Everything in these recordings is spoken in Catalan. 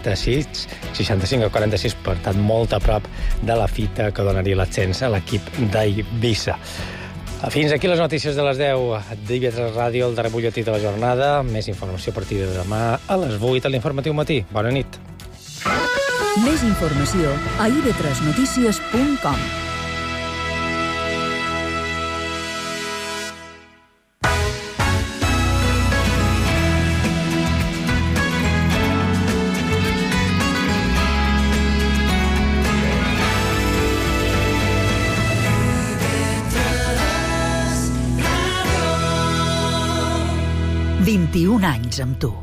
46, 65-46, per tant, molt a prop de la fita que donaria l'ascens a l'equip d'Eivissa. Fins aquí les notícies de les 10 d'IV3 Ràdio, el darrer butlletí de la jornada. Més informació a partir de demà a les 8 a l'Informatiu Matí. Bona nit. Més informació a ib3notícies.com. Un anys amb tu.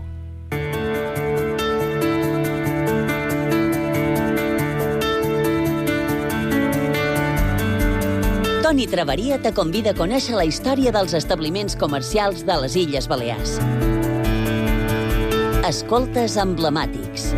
Toni Traveria te convida a conèixer la història dels establiments comercials de les Illes Balears. Escoltes emblemàtics.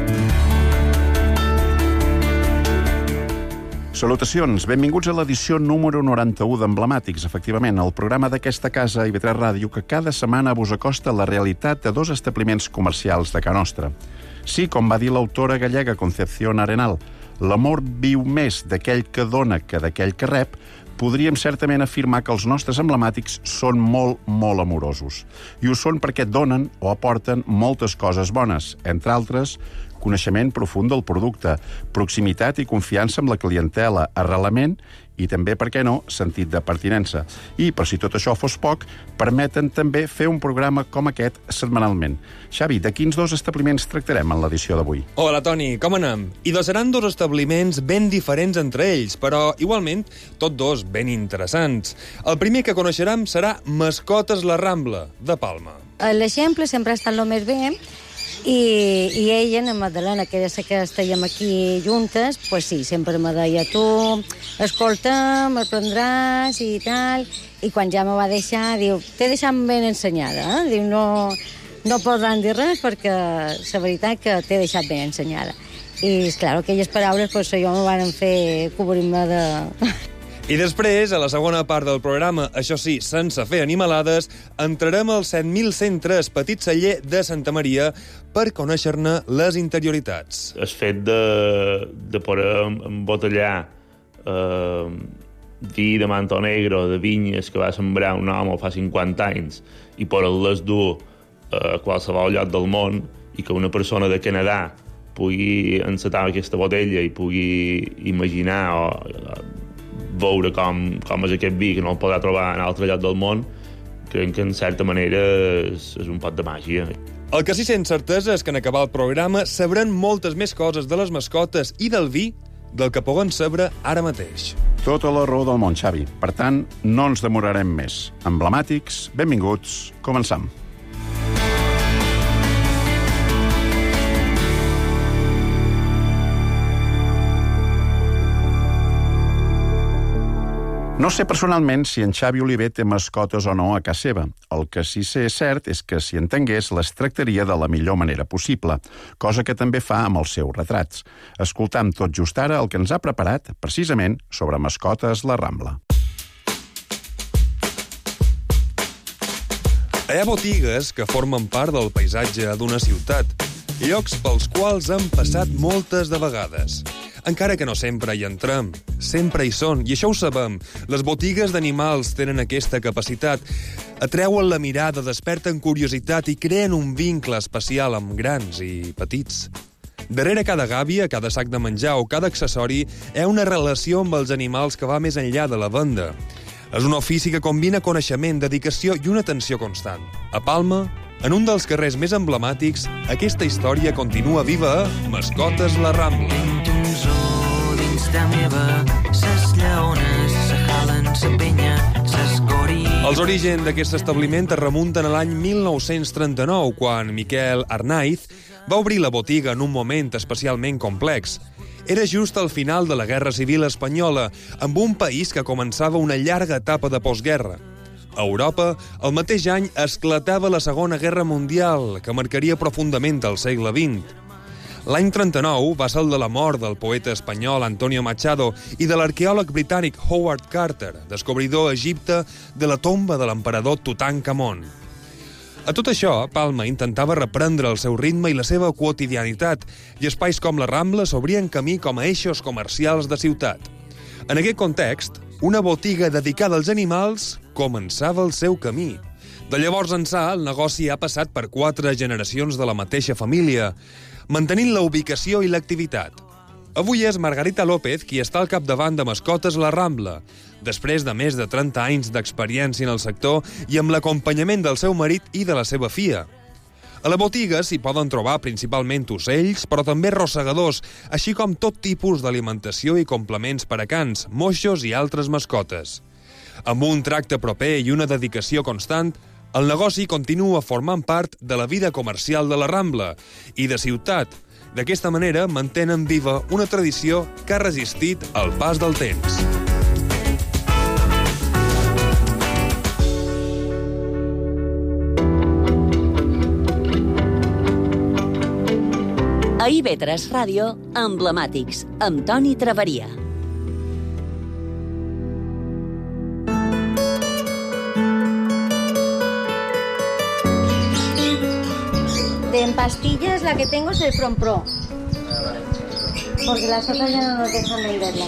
Salutacions, benvinguts a l'edició número 91 d'Emblemàtics, efectivament, el programa d'aquesta casa IB3 Ràdio que cada setmana vos acosta la realitat de dos establiments comercials de Ca Nostra. Sí, com va dir l'autora gallega Concepción Arenal, l'amor viu més d'aquell que dona que d'aquell que rep, podríem certament afirmar que els nostres emblemàtics són molt, molt amorosos. I ho són perquè donen o aporten moltes coses bones, entre altres, coneixement profund del producte, proximitat i confiança amb la clientela, arrelament i també, per què no, sentit de pertinença. I, per si tot això fos poc, permeten també fer un programa com aquest setmanalment. Xavi, de quins dos establiments tractarem en l'edició d'avui? Hola, Toni, com anem? I seran dos establiments ben diferents entre ells, però, igualment, tots dos ben interessants. El primer que coneixerem serà Mascotes La Rambla, de Palma. L'exemple sempre ha estat el més bé, i ella, la Madalena, que des que estàvem aquí juntes, pues sí, sempre me deia, tu, escolta, me'l prendràs i tal, i quan ja me va deixar, diu, t'he deixat ben ensenyada, diu, no podran dir res perquè la veritat que t'he deixat ben ensenyada. I, esclar, aquelles paraules, pues, jo me van fer cobrir-me de... I després, a la segona part del programa, això sí, sense fer animalades, entrarem al 7103 Petit Celler de Santa Maria per conèixer-ne les interioritats. El fet de poder embotellar vi de Manto Negro, de vinyes que va sembrar un home fa 50 anys i poder-les dur a qualsevol lloc del món i que una persona de Canadà pugui encetar aquesta botella i pugui imaginar o veure com és aquest vi que no el podrà trobar en altre lloc del món, crec que en certa manera és un pot de màgia. El que sí sent certesa és que en acabar el programa sabrem moltes més coses de les mascotes i del vi del que poden saber ara mateix. Tota la raó del món, Xavi. Per tant, no ens demorarem més. Emblemàtics, benvinguts, començam. No sé personalment si en Xavi Oliver té mascotes o no a casa seva. El que sí sé cert és que si en tingués les tractaria de la millor manera possible, cosa que també fa amb els seus retrats. Escoltam tot just ara el que ens ha preparat, precisament, sobre Mascotes La Rambla. Hi ha botigues que formen part del paisatge d'una ciutat, llocs pels quals han passat moltes de vegades. Encara que no sempre hi entrem, sempre hi són, i això ho sabem. Les botigues d'animals tenen aquesta capacitat. Atreuen la mirada, desperten curiositat i creen un vincle especial amb grans i petits. Darrere cada gàbia, cada sac de menjar o cada accessori hi ha una relació amb els animals que va més enllà de la venda. És un ofici que combina coneixement, dedicació i una atenció constant. A Palma, en un dels carrers més emblemàtics, aquesta història continua viva a Mascotes La Rambla. Els orígens d'aquest establiment es remunten a l'any 1939, quan Miquel Arnaiz va obrir la botiga en un moment especialment complex. Era just al final de la Guerra Civil Espanyola, amb un país que començava una llarga etapa de postguerra. A Europa, el mateix any, esclatava la Segona Guerra Mundial, que marcaria profundament el segle XX. L'any 39 va ser el de la mort del poeta espanyol Antonio Machado i de l'arqueòleg britànic Howard Carter, descobridor a Egipte de la tomba de l'emperador Tutankamon. A tot això, Palma intentava reprendre el seu ritme i la seva quotidianitat, i espais com la Rambla s'obrien camí com a eixos comercials de ciutat. En aquest context, una botiga dedicada als animals començava el seu camí. De llavors ençà, el negoci ha passat per 4 generacions de la mateixa família, mantenint la ubicació i l'activitat. Avui és Margarita López qui està al capdavant de mascotes a la Rambla, després de més de 30 anys d'experiència en el sector i amb l'acompanyament del seu marit i de la seva filla. A la botiga s'hi poden trobar principalment ocells, però també rosegadors, així com tot tipus d'alimentació i complements per a cans, moixos i altres mascotes. Amb un tracte proper i una dedicació constant, el negoci continua formant part de la vida comercial de la Rambla i de ciutat. D'aquesta manera mantenen viva una tradició que ha resistit al pas del temps. A IB3 Ràdio, Emblemàtics, amb Toni Traveria. De en pastillas la que tengo es el Pronpro. Porque las otras ya no nos dejan venderla.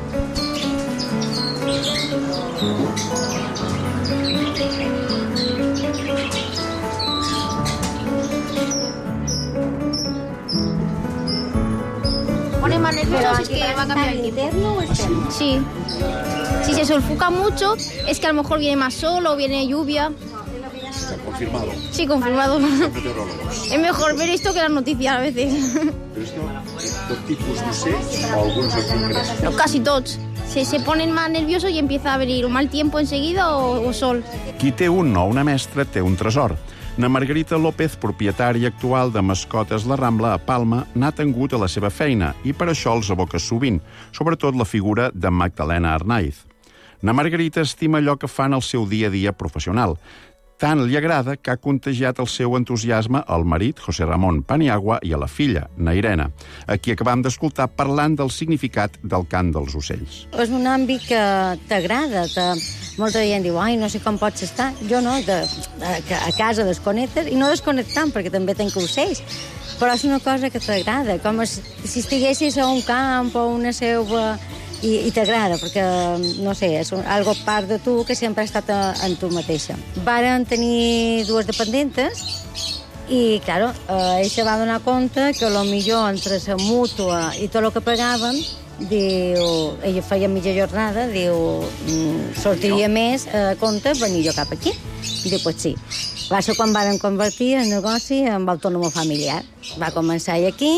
Pone más nervioso, es que va a cambiar el tiempo. ¿Interno o externo? Sí. Si se sulfuca mucho, es que a lo mejor viene más sol o viene lluvia. Confirmado. Sí, confirmado. Meteorólogos. Es mejor ver esto que las noticias a veces. Però esto, tot tipus d'ocells o alguns en concret? No, casi todos. Se ponen más nerviosos y empieza a venir o mal tiempo enseguida o sol. Qui té un o una mestra té un tresor. Na Margarita López, propietària actual de Mascotes La Rambla a Palma, n'ha tingut a la seva feina i per això els evoca sovint, sobretot la figura de Magdalena Arnaiz. Na Margarita estima allò que fan al seu dia a dia professional. Tant li agrada que ha contagiat el seu entusiasme al marit, José Ramón Paniagua, i a la filla, na Irene, a qui acabam d'escoltar parlant del significat del cant dels ocells. És un àmbit que t'agrada. Molta gent diu, ai, no sé com pots estar. Jo no, a casa desconnectes, i no desconnectant, perquè també tenc ocells. Però és una cosa que t'agrada, com si estiguessis a un camp o una seu... I t'agrada, perquè, no sé, és algo part de tu que sempre ha estat en tu mateixa. Varen tenir 2 dependentes i, claro, ell se va donar compte que millor entre la mútua i tot el que pagaven, diu, ella feia mitja jornada, diu, sortiria més a compte venir jo cap aquí. I diu, pues sí. Va ser quan van convertir el negoci en autònom familiar. Va començar aquí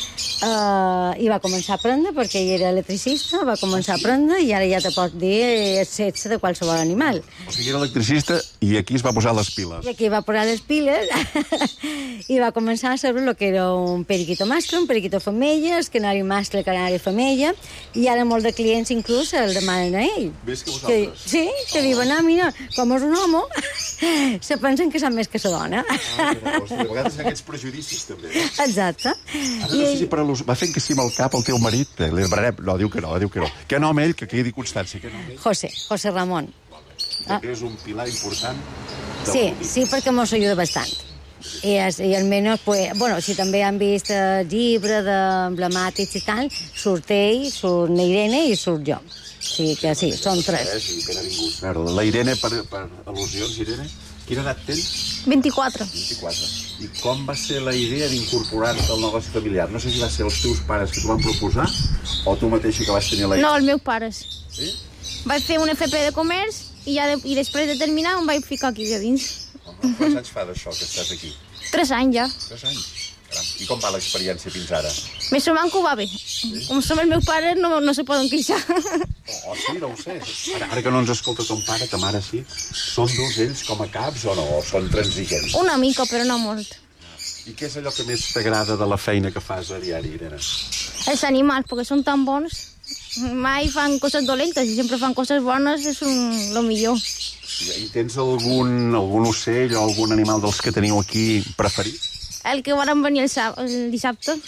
i va començar a aprendre, perquè ell era electricista, va començar a aprendre i ara ja te pot dir sexe de qualsevol animal. O sigui, era electricista i aquí es va posar les piles. I aquí va posar les piles i va començar a saber el que era un periquito mascle, un periquito femella, el canari mascle, el canari femella, i ara molts de clients inclús el demanen a ell. Ves que vosaltres? Sí, que diuen, mira, com és un home, se pensen que sap més que la dona. De vegades hi ha aquests prejudicis, també. Exacte. Ara no sé si per va fent que sí amb el cap el teu marit, li demanarem, no, diu que no. Que no amb ell, que quedi constància, que no amb ell. José Ramón. Que és un pilar important. Sí, perquè mos ajuda bastant. I almenys, pues, bueno, si també han vist el llibre d'emblemàtics i tal, surt ell, surt la Irene i surt jo. Sí, que sí, són 3. Sí, ben avingut. La Irene, per al·lusions, Irene, quina edat tens? 24. 24. I com va ser la idea d'incorporar-te al negoci familiar? No sé si va ser els teus pares que t'ho van proposar o tu mateixa que vas tenir la idea. No, els meus pares. Sí? Vaig fer un FP de comerç i després de terminar em vaig ficar aquí a dins. Quants anys fa d'això que estàs aquí? 3 anys ja. 3 anys? I com va l'experiència fins ara? Més o menys que ho va bé. Sí? Com som els meus pares no se poden queixar. Sí, no ho sé. Ara que no ens escolta ton pare, ta mare sí, són durs ells com a caps o no? O són transigents? Una mica, però no molt. I què és allò que més t'agrada de la feina que fas a diari, Irene? Els animals, perquè són tan bons. Mai fan coses dolentes i sempre fan coses bones, és lo millor. I tens algun ocell o algun animal dels que teniu aquí preferit? El que van venir el dissabte.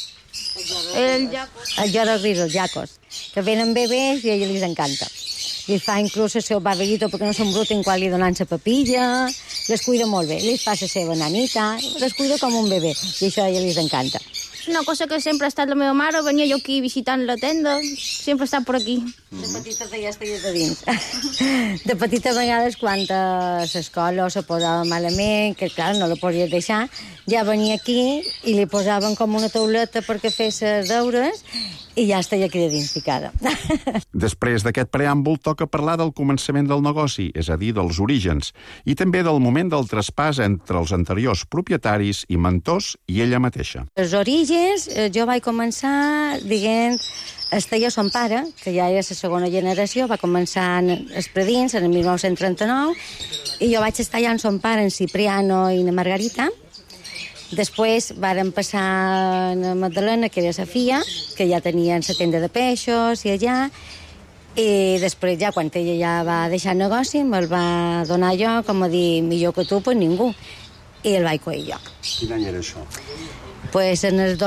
El lloros, els jacos, que venen bebès i a ells els encanta. I fa inclús el seu barbeguito perquè no s'embruten quan li donen la papilla, les cuida molt bé, les fa la seva nanita, les cuida com un bebè, i això a ella les encanta. És una cosa que sempre ha estat la meva mare, venia jo aquí visitant la tenda, sempre ha estat per aquí. De petita ja estigués de dins. De petita, a vegades, quan a l'escola se posava malament, que clar, no la podies deixar, ja venia aquí i li posaven com una tauleta perquè fes els deures i ja estava aquí de dins ficada. Després d'aquest preàmbul, toca parlar del començament del negoci, és a dir, dels orígens, i també del moment del traspàs entre els anteriors propietaris i mentors i ella mateixa. Els orígens, jo vaig començar dient, estava son pare, que ja era la segona generació, va començar els predins en el 1939, i jo vaig estar allà amb son pare, en Cipriano i na Margarita. Després varen passar a Magdalena, que era la filla, que ja tenien la tenda de peixos i allà, i després ja, quan ella ja va deixar el negoci, me'l va donar jo, com a dir, millor que tu, pues ningú, i el vaig coir jo. Quin any era això? Pues en el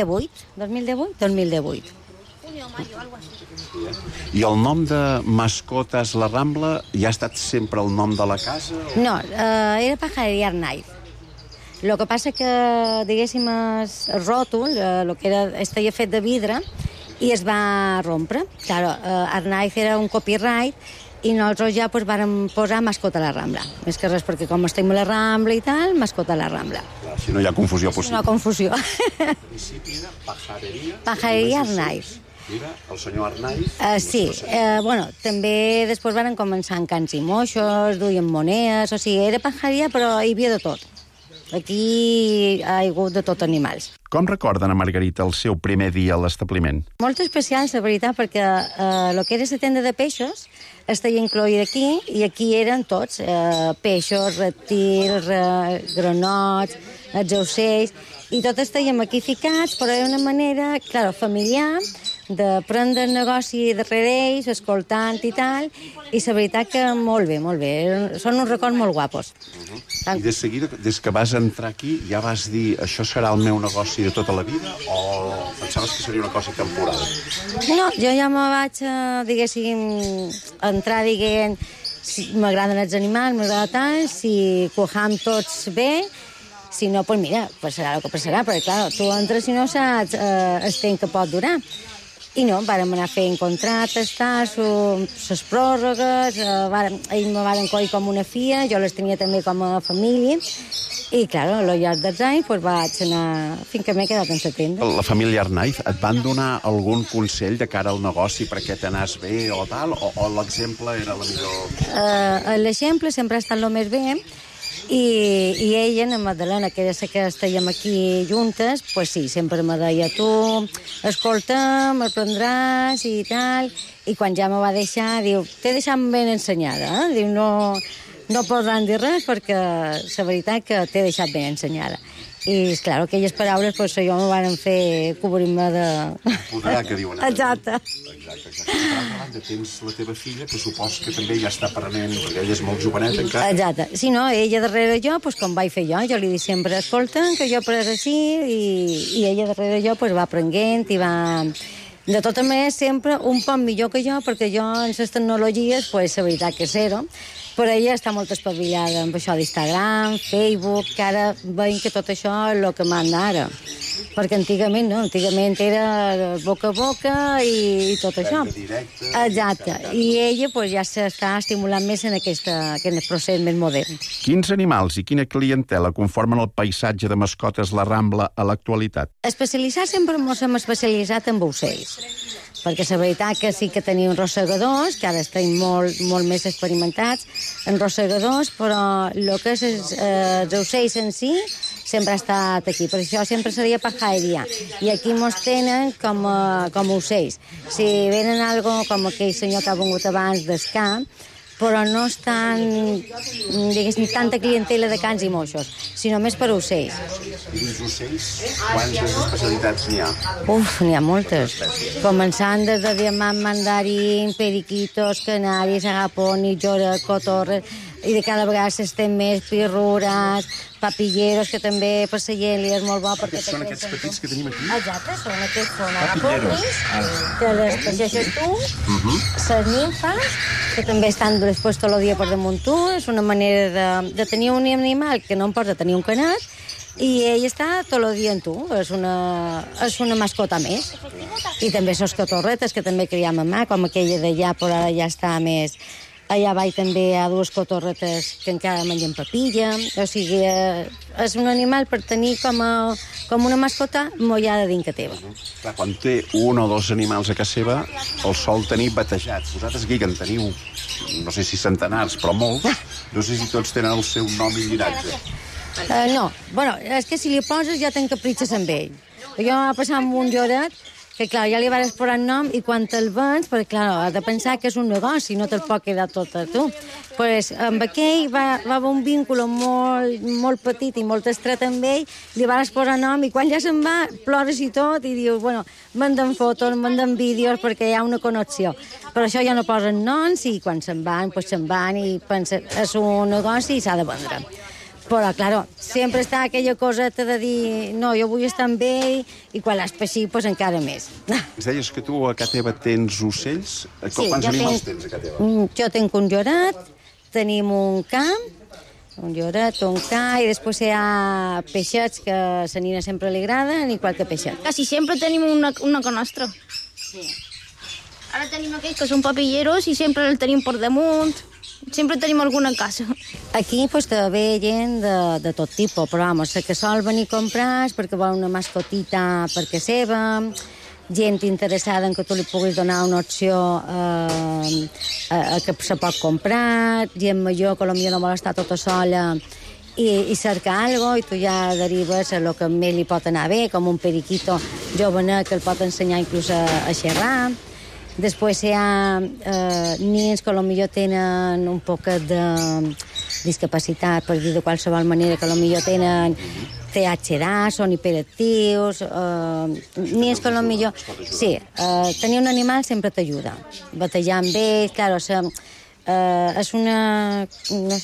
2018. I el nom de Mascotes La Rambla ja ha estat sempre el nom de la casa? No, era Pajarería Arnaiz. Lo que passa que, diguéssim, el ròtol, el que era, estava fet de vidre, i es va rompre. Claro, Arnaiz era un copyright, i nosaltres ja pues, vàrem posar Mascota La Rambla. Més que res, perquè com estem a la Rambla i tal, Mascota La Rambla. Clar, si no hi ha confusió possible. No confusió. Al principi era Pajarería... Pajarería Arnaiz. Era el senyor Arnaiz? Sí, bueno, també després van començar en cans i moixos, duien monedes, o sigui, era pajareria, però hi havia de tot. Aquí ha hagut de tot animals. Com recorden a Margarita el seu primer dia a l'establiment? Molt especial, la veritat, perquè el que era la tenda de peixos estava incloïda aquí, i aquí eren tots, peixos, reptils, granots, els ocells, i tot estàvem aquí ficats, però era una manera, clar, familiar, de prendre el negoci darrere ells, escoltant i tal, i la veritat que molt bé, molt bé. Són uns records molt guapos. I de seguida, des que vas entrar aquí, ja vas dir això serà el meu negoci de tota la vida, o pensaves que seria una cosa temporal? No, jo ja me vaig, diguéssim, entrar dient si m'agraden els animals, m'agrada tant, si cuajam tots bé, si no, doncs mira, passarà el que passarà, perquè clar, tu entres i no saps el temps que pot durar. I no, vàrem anar fent contractes, les pròrrogues, ells me varen coir com una filla, jo les tenia també com a família, i, clar, al llarg dels anys pues, vaig anar fins que m'he quedat en la tenda. La família Arnaiz et van donar algun consell de cara al negoci perquè t'anàs bé o tal, o l'exemple era la millor? L'exemple sempre ha estat el més bé, i ella, en Magdalena, que era la que estàvem aquí juntes, pues sí, sempre me deia, tu, escolta, m'aprendràs i tal, i quan ja me va deixar, diu, t'he deixat ben ensenyada, diu, no podran dir res perquè la veritat que t'he deixat ben ensenyada. I, clar, aquelles paraules, pues, jo me van fer cobrir-me de... Podrà, que diuen. Exacte. Exacte. Per altra banda, tens la teva filla, que supos que també ja està aprenent, perquè ella és molt jovenet encara. Exacte. Si no, ella darrere jo, pues, com vaig fer jo li dic sempre, escolta, que jo après així, i ella darrere jo pues, va aprenent i va... De tota manera, sempre un poc millor que jo, perquè jo en les tecnologies, pues, la veritat que zero, però ella està molt espavilada amb això d'Instagram, Facebook, que ara veiem que tot això és el que manda ara. Perquè antigament no, antigament era boca a boca i tot això. Exacte. I ella pues, ja s'està estimulant més en aquest procés més modern. Quins animals i quina clientela conformen el paisatge de Mascotes La Rambla a l'actualitat? Especialitzar sempre ens hem especialitzat en ocells, perquè la veritat que sí que tenim rossegadors, que ara estem molt més experimentats en rossegadors, però el que és els ocells en si sempre ha estat aquí. Per això sempre seria pajareria. I aquí mos tenen com ocells. Si venen algo com aquell senyor que ha vingut abans d'escamp, però no és diguéssim, tanta clientela de cans i moixos, sinó més per ocells. I dins ocells, quantes especialitats n'hi ha? N'hi ha moltes. Començant des de diamant, mandarín, periquitos, canaris, agaponis, lloret, cotorres, i de cada vegada s'estem més pirrures, papilleros, que també per la gent li és molt bo. Aquests són aquests petits que tenim aquí? Exacte, són agapopis, que les pageixes tu, les nimfes, que també estan després tot el dia per damunt tu, és una manera de tenir un animal que no em pots tenir un canat, i ell està tot el dia amb tu, és una mascota més. I també les cotorretes, que també criem a mà, com aquella d'allà, però ara ja està més... Allà baix també hi ha dues cotorretes que encara mengen papilla, o sigui, és un animal per tenir com una mascota mollada dintre teva. Clar, quan té un o dos animals a casa seva, el sol tenir batejats. Vosaltres aquí, que en teniu, no sé si centenars, però molts, no sé si tots tenen el seu nom i llinatge. No, bueno, és que si li poses ja t'encapritxes amb ell. Jo va passar amb un lloret, que clar, ja li vas posar nom, i quan te'l vens, perquè clar, has de pensar que és un negoci, no te'l pot quedar tot a tu. Pues amb aquell va haver un vínculo molt petit i molt estret amb ell, li vas posar nom, i quan ja se'n va, plores i tot, i dius, bueno, manden fotos, manden vídeos, perquè hi ha una connexió. Però això ja no posen noms, i quan se'n van, i pensen, és un negoci i s'ha de vendre. Però, claro, sempre està aquella coseta de dir no, jo vull estar amb ell, i quan l'has peixit, doncs encara més. Ens deies que tu a casa teva tens ocells? Quants animals tens a casa teva? Jo tinc un lloret, tenim un camp, un lloret, un ca, i després hi ha peixets que a la nina sempre li agraden, i qualque peixet. Quasi sempre tenim una conostra. Sí. Ara tenim aquells que són papilleros i sempre el tenim per damunt. Sempre tenim alguna casa. Aquí pues, ve gent de tot tipus, però vamos, que sol venir a comprar és perquè vol una mascotita perquè seva, gent interessada en que tu li puguis donar una opció que se pot comprar, gent major que potser no vol estar tota sola i cerca alguna cosa, i tu ja derives a lo que més li pot anar bé, com un periquito jovenet que el pot ensenyar inclús a xerrar. Després hi ha nens que potser tenen un poc de discapacitat, per dir de qualsevol manera, que potser tenen THD, són hiperactius, nens que potser... Sí, tenir un animal sempre t'ajuda. Batejar amb ells, clar, és una... no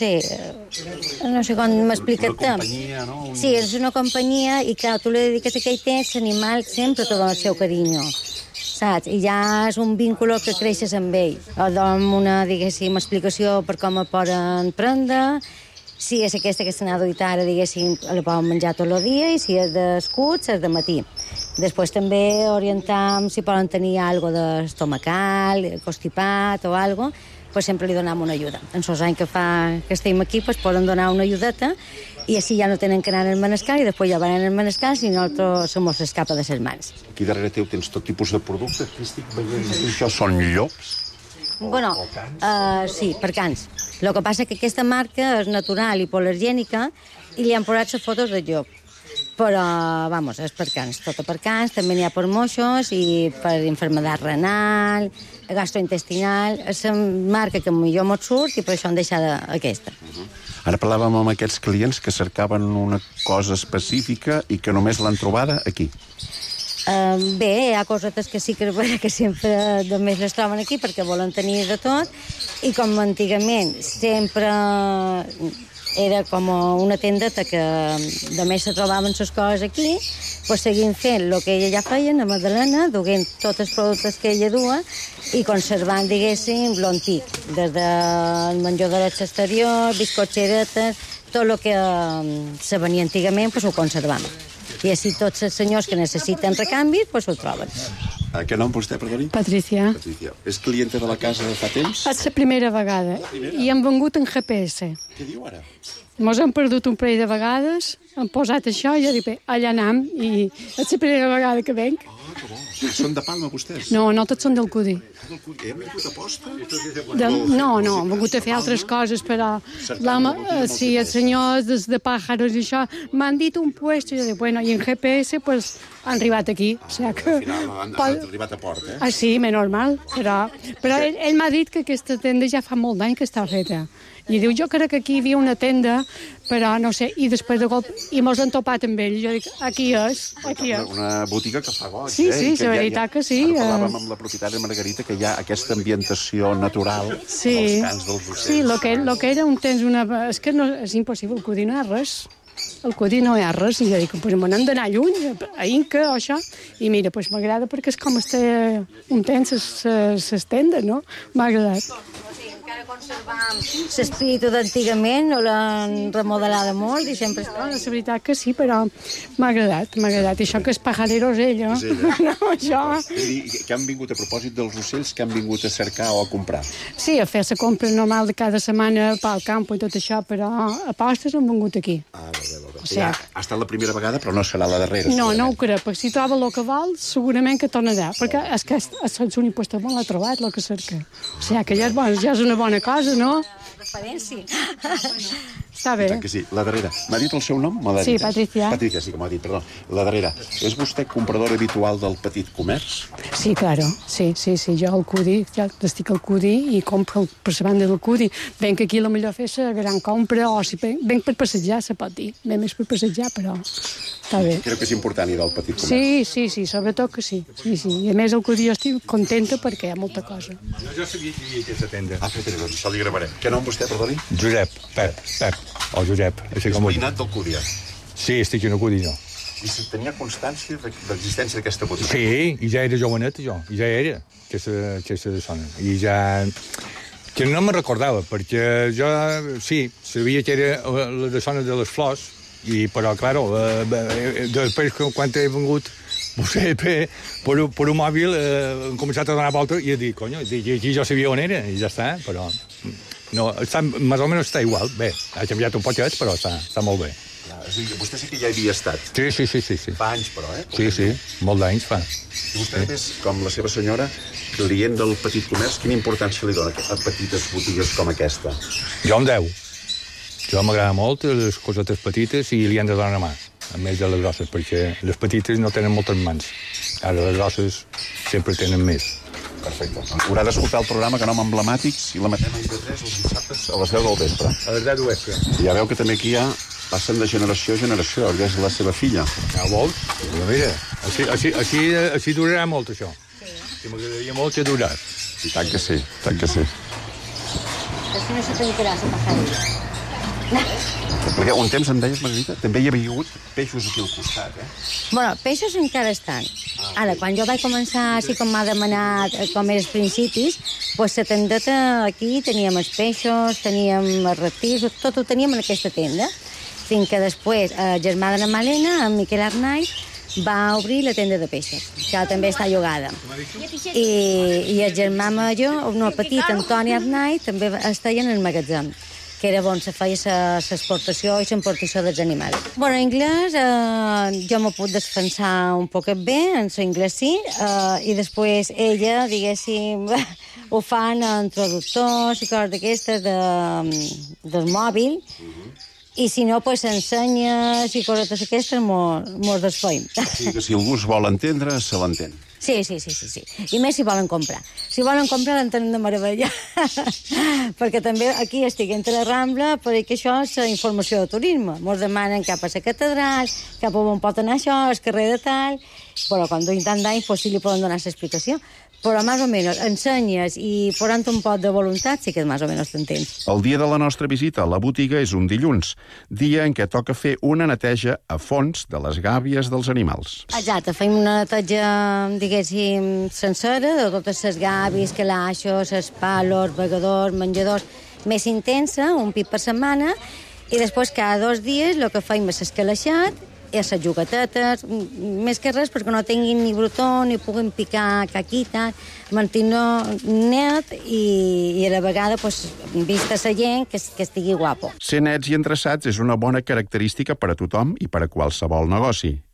sé com m'explicar-te. Una companyia, no? Sí, és una companyia, i clar, tu li dediques aquell temps, l'animal sempre te dona el seu carinyo. Saps? I ja és un vínculo que creixes amb ell. O dona una, diguéssim, explicació per com el poden prendre, si és aquesta que se n'ha duit ara, diguéssim, la poden menjar tot el dia, i si és d'escuts, és de matí. Després també orientam si poden tenir alguna d'estomacal, constipat o alguna cosa, pues sempre li donem una ajuda. En els anys que estem aquí, pues poden donar una ajudeta, i així ja no tenen que anar al manescal, i després ja van al manescal, i nosaltres se mos escapa de les mans. Aquí darrere teu tens tot tipus de productes. Aquí estic veient que això són llops? Bueno, sí, per cans. El que passa és que aquesta marca és natural i hipoal·lergènica, i li han posat les fotos de llop. Però, vamos, és per cans, tot per cans, també n'hi ha per moixos i per infermedat renal, gastrointestinal, és la marca que millor mos surt i per això han deixat aquesta. Ara parlàvem amb aquests clients que cercaven una cosa específica i que només l'han trobada aquí. Bé, hi ha cosetes que sí que sempre només les troben aquí perquè volen tenir de tot, i com antigament sempre era com una tendeta que només se trobaven les coses aquí, pues seguim fent el que ella ja feia, a Madalena, duent tots els productes que ella dua i conservant, diguéssim, l'antic, des del menjar de l'exterior, biscotxeretes, tot el que se venia antigament, pues ho conservam. I així tots els senyors que necessiten recanvis, pues ho troben. Què nom vostè, perdoni? Patricia. Patricia. És clienta de la casa de fa temps? És la primera vegada. I hem vengut en GPS. Què diu ara? Mos hem perdut un parell de vegades, hem posat això i jo dic, allà anam, i és la primera vegada que venc. Ah, que bo. Són de Palma, vostès? No, tots són del Cudi. Hem vingut a posta? No, hem vingut a fer altres coses, però sí, els senyors de pàjaros i això m'han dit un puesto, i jo dic, bueno, i en GPS, pues, han arribat aquí. O sigui que... Al final han arribat a port, eh? Ah, sí, menys mal, però ell m'ha dit que aquesta tenda ja fa molt d'any que està feta. I diu, jo crec que aquí hi havia una tenda, però no sé, i després de cop, i mos han topat amb ell. Jo dic, aquí és. Una botiga que fa goig, sí, sí, la veritat que sí. Ara parlàvem amb la propietària Margarita que hi ha aquesta ambientació natural als cants dels ocells. Sí, el que era un temps és que no, és impossible, el Cudi no hi ha res. El Cudi no hi ha res, i jo dic, pues me n'hem d'anar lluny, a Inca o això, i mira, pues m'agrada perquè és com està un temps s'estenda, no? M'ha agradat. Encara conservam l'espíritu d'antigament, no l'han remodelada molt i sempre està. La veritat que sí, però m'ha agradat. I això que és pajarero és ella. És ella. No, això... Que han vingut a propòsit dels ocells, que han vingut a cercar o a comprar? Sí, a fer la compra normal de cada setmana pel camp i tot això, però a postes han vingut aquí. Ah, bé. O sigui, ha estat la primera vegada, però no serà la darrera. No ho crec, perquè si troba el que vol, segurament que tornarà, perquè és que l'únic puesto bon l'ha trobat, el que cerca. O sigui, que ja és una bona cosa, no? Referència. Està bé. Que sí, la darrera. M'ha dit el seu nom? Sí, Patricia. Patricia, sí que m'ha dit, perdó. La darrera. És vostè comprador habitual del petit comerç? Sí, claro. Sí. Jo al Cudi, ja estic al Cudi i compro per la banda del Cudi. Venc aquí a la millor fer la gran compra, o si venc per passejar, se pot dir. Ve més per passejar, però està bé. Crec que és important ir al petit comerç. Sí, sobretot que sí. I a més al Cudi jo estic contenta perquè hi ha molta cosa. Jo sabia que hi havia aquesta tenda. Doncs això li gravaré. Què nom vostè, perdoni? Josep, Pep. O Josep. És veïnat del Cudi, Sí, estic en el Cudi, jo. I si tenia constància d'existència d'aquesta botiga? Sí, i ja era jovenet, jo. I ja era, aquesta zona. I ja... Que no me recordava, perquè jo, sí, sabia que era la zona de les flors, però, claro, després, quan he vengut, per un mòbil, he començat a donar volta i he dit, conyo, aquí jo sabia on era, i ja està, però... No, més o menys està igual. Bé, ha canviat un poquet, però està molt bé. Vostè sí que ja hi havia estat. Sí. Fa anys, però, eh? Sí, molt d'anys fa. I vostè és, com la seva senyora, client del petit comerç. Quina importància li dona a petites botigues com aquesta? Jo em deu. Jo m'agrada molt les cosetes petites i li han de donar una mà, a més de les grosses, perquè les petites no tenen moltes mans. Ara les grosses sempre tenen més. Perfecte. Haurà d'escoltar el programa Que nom emblemàtics i l'emetem a IB3 els dissabtes a les 10 del vespre. A les 10 del vespre. I ja veu que també aquí passen de generació a generació. Ja és la seva filla. Ja vols? Però mira, així durarà molt, això. Sí. M'agradaria molt que duràs. I tant que sí. Així no se tancarà la pajarera. Perquè un temps em deies, Margarita, també hi havia hagut peixos aquí al costat, eh? Bueno, peixos encara estan. Ara, quan jo vaig començar, així com m'ha demanat, com eren els principis, doncs la tendeta aquí teníem els peixos, teníem els reptils, tot ho teníem en aquesta tenda. Fins que després, el germà de la Malena, en Miquel Arnai, va obrir la tenda de peixos, que també està llogada. I el germà major, no, petit, Antoni Arnai, també estaven en el magatzem, que era on se feia l'exportació i l'importació dels animals. Bueno, en anglès jo m'ho puc defensar un poquet bé, en l'anglès sí, i després ella, diguéssim, ho fan en traductors i coses d'aquestes del mòbil, i si no, pues ensenyes i coses d'aquestes mos desfeim. Sí, que si algú es vol entendre, se l'entén. Sí. I més si volen comprar. Si volen comprar, l'entenen de meravella. Perquè també aquí estic entre la Rambla, perquè això és la informació de turisme. Ens demanen cap a la catedral, cap a on pot anar això, al carrer de tal, però quan duim tant d'anys, pues sí li poden donar l'explicació. Però més o menys ensenyes i posant un pot de voluntat sí que més o menys t'entens. El dia de la nostra visita a la botiga és un dilluns, dia en què toca fer una neteja a fons de les gàbies dels animals. Exacte, fem una neteja, diguéssim, sencera, de totes les gàbies, calaixos, els palos, begadors, menjadors, més intensa, un pit per setmana, i després cada 2 dies el que fem és escalaixat i a les jugatetes, més que res perquè no tinguin ni brutó, ni puguin picar caquita, mantenir net i a la vegada pues, vista la gent que estigui guapo. Ser nets i endreçats és una bona característica per a tothom i per a qualsevol negoci.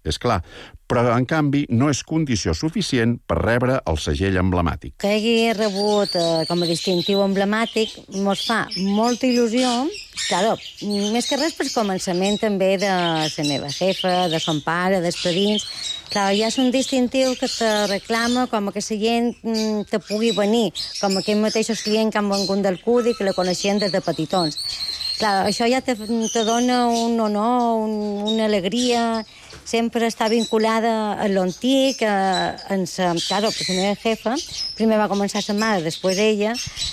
és clar, però, en canvi, no és condició suficient per rebre el segell emblemàtic. Que hagi rebut com a distintiu emblemàtic mos fa molta il·lusió, claro, més que res per començament també de la meva jefa, de son pare, dels padrins. Clar, ja és un distintiu que te reclama com que la gent te pugui venir, com aquells mateixos clients que han vengut del CUDI, que la coneixien des de petitons. Clar, això ja te dona un honor, una alegria, sempre està vinculada a l'antic, claro, la meva jefa, primer va començar sa mare, després ella,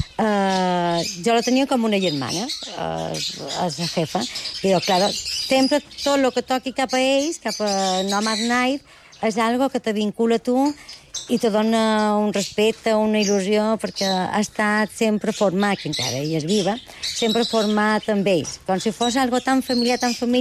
jo la tenia com una germana, la jefa, però, claro, sempre tot el que toqui cap a ells, cap a Nomad Night, és algo que te vincula a tu i te dona un respecte, una il·lusió, perquè ha estat sempre format, que encara ella és viva, sempre format amb ells, com si fos algo tan familiar,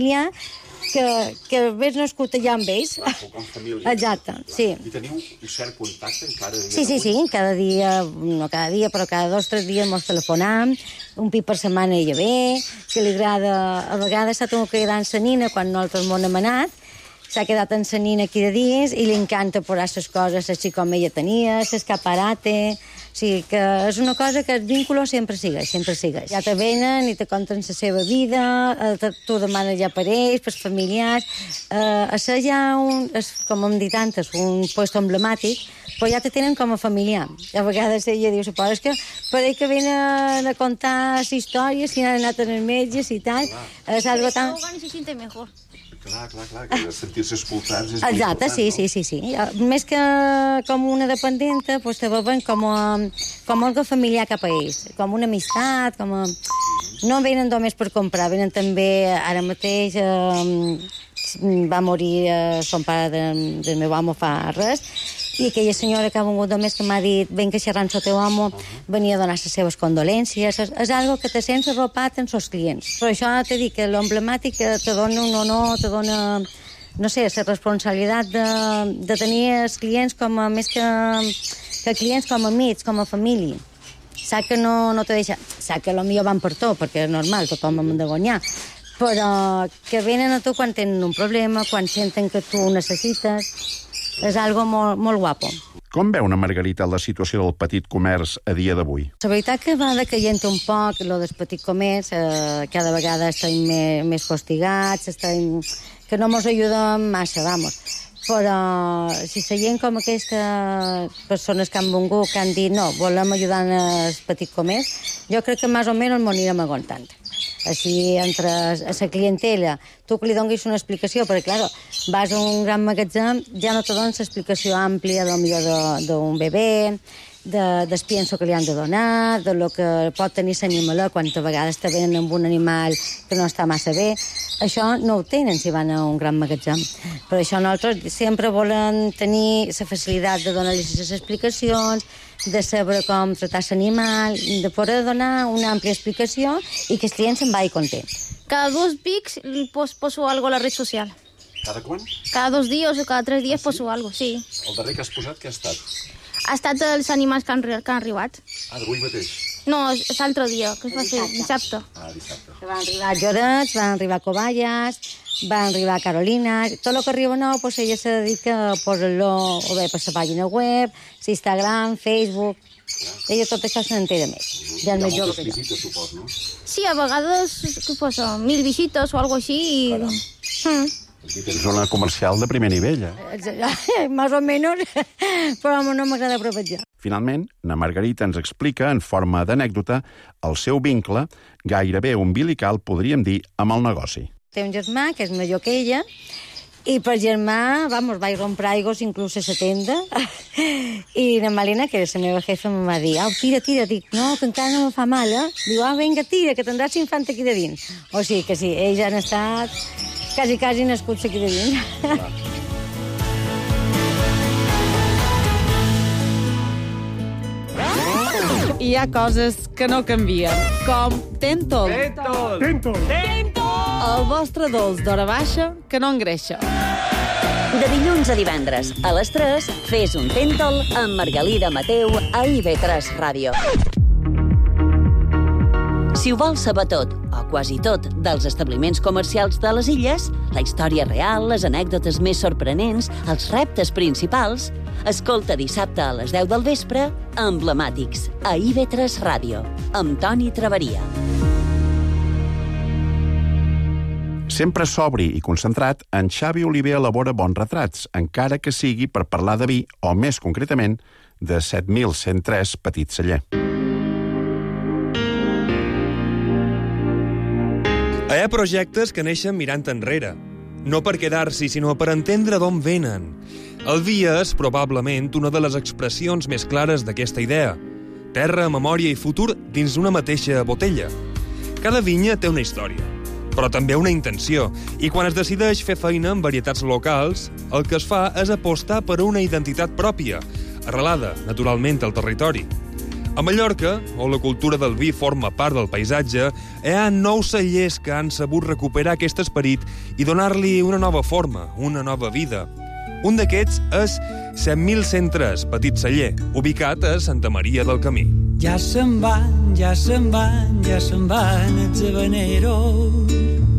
que ves nascut allà amb ells. Com família. Exacte, sí. I teniu un cert contacte encara? Sí, cada dia, no cada dia, però cada 2 o 3 dies mos telefonam, un pit per setmana ella ve, que li agrada, a vegades s'ha tingut que quedar en sa nina quan nosaltres m'ho hem anat, s'ha quedat en sa nina aquí de dies i li encanta posar les coses així com ella tenia, l'escaparate. O sigui que és una cosa que el vínculo sempre segueix. Ja te venen i te conten la seva vida, tu demanes ja per ells, per familiars. Això ja, com hem dit antes, un puesto emblemàtic, però ja te tenen com a familiar. A vegades ella diu, és que pareix que venen a contar històries, si han anat als metges i tal. És algo tan... Se siente mejor. Clar, que sentir-se escoltats és exacte, sí. Més que com una dependenta, doncs te veuen com algo familiar cap a ells, com una amistat, no venen només per comprar, venen també, ara mateix va morir son pare del meu amo fa res, i aquella senyora que ha vengut només que m'ha dit venga xerrant amb el teu amo, venia a donar les seves condolències, és algo que te sents arropat en els clients. Però això t'he dit que l'emblemàtic te dona un honor, te dona, no sé, la responsabilitat de tenir els clients com a, més que clients com a amics, com a família. Sap que no te deixa, sap que potser van per tot, perquè és normal, tothom hem de guanyar, però que venen a tu quan tenen un problema, quan senten que tu ho necessites. És algo molt guapo. Com veu una Margarita la situació del petit comerç a dia d'avui? La veritat que va decaient un poc, lo del petit comerç, cada vegada estem més castigats, que no ens ajuden massa, vamos. Però si la gent com aquestes persones que han vingut, que han dit no, volem ajudar el petit comerç, jo crec que més o menys ens anirem aguantant. Així, entre la clientela, tu que li donis una explicació, perquè, clar, vas a un gran magatzem, ja no te dones l'explicació àmplia, potser d'un bebè, del pienso que li han de donar, de lo que pot tenir l'animalet quan a vegades te venen amb un animal que no està massa bé. Això no ho tenen si van a un gran magatzem. Per això nosaltres sempre volem tenir la facilitat de donar-los les explicacions, de saber com tratar l'animal, de poder donar una àmplia explicació i que el client se'n vagi content. Cada 2 pics poso algo a la red social. Cada quan? Cada 2 dies o cada 3 dies poso algo, sí. El darrer que has posat, què ha estat? Ha estat els animals que han arribat. D'avui mateix? No, és l'altre dia, que es va fer dissabte. Dissabte. Van arribar llorets, van arribar coballes, van arribar carolines. Tot el que arriba nou, pues, ella se dedica a posar-lo o bé per la pàgina web, Instagram, Facebook. Ella tot això se n'entera més. Ja és més jove que jo. Visites, supos, no? Sí, a vegades, què passa, 1.000 visites o alguna cosa així. Aquí tens zona comercial de primer nivell, Més o menys, però no m'agrada aprofitar. Finalment, na Margarita ens explica, en forma d'anècdota, el seu vincle, gairebé umbilical, podríem dir, amb el negoci. Té un germà, que és millor que ella, i per germà, vaig rompre aigos inclús a la tenda, i la Malena, que és la meva jefa, em va dir, tira, dic, no, que encara no me fa mal, Diu, vinga, tira, que tindràs infant aquí de dins. O sigui que sí, ells han estat quasi nascuts aquí de dins. Hi ha coses que no canvien, com Tentol. Tentol. El vostre dolç d'hora baixa que no engreixa. De dilluns a divendres, a les 3, fes un Tentol amb Margalida Mateu a IB3 Ràdio. Si ho vols saber tot, o quasi tot, dels establiments comercials de les illes, la història real, les anècdotes més sorprenents, els reptes principals, escolta dissabte a les 10 del vespre Emblemàtics, a IB3 Ràdio, amb Toni Traveria. Sempre sobri i concentrat, en Xavi Oliver elabora bons retrats, encara que sigui per parlar de vi, o més concretament, de 7103 Petit Celler. Hi ha projectes que neixen mirant enrere. No per quedar-s'hi, sinó per entendre d'on venen. El vi és, probablement, una de les expressions més clares d'aquesta idea. Terra, memòria i futur dins una mateixa botella. Cada vinya té una història, però també una intenció, i quan es decideix fer feina en varietats locals, el que es fa és apostar per una identitat pròpia, arrelada, naturalment, al territori. A Mallorca, on la cultura del vi forma part del paisatge, hi ha 9 cellers que han sabut recuperar aquest esperit i donar-li una nova forma, una nova vida. Un d'aquests és 7103 Petit Celler, ubicat a Santa Maria del Camí. Ja se'n van, ja se'n van, ja se'n van els habaneros.